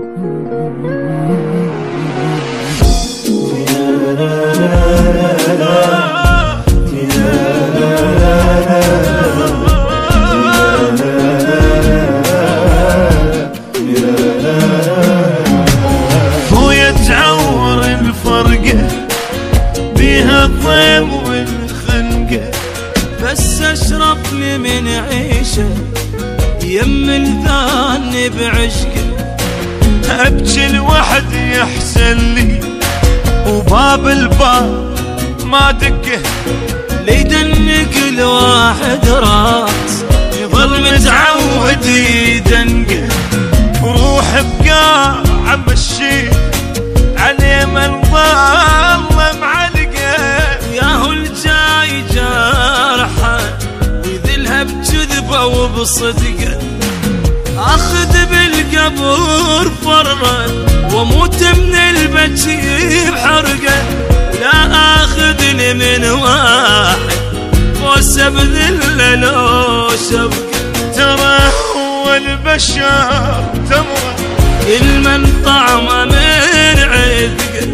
خويا تعور الفرقة بيها الضيم والخنقة، بس اشرف لي من عيشه يم الذان بعشقه. ابكي لوحدي يحسن لي وباب الباب ما دقه، ليدنك الواحد راس يظل متعود يدنقه. روح بقاع مشي عليه من ظل معلقه، ياهو الجاي جارحه ويذلها بكذبه وبصدقه. اخذ بالقبر فرة واموت من البكي بحرقه، لا اخذني من واحد فوسه بذله لو شبكه. ترى هو البشر تمره كل من طعمه من عذقه،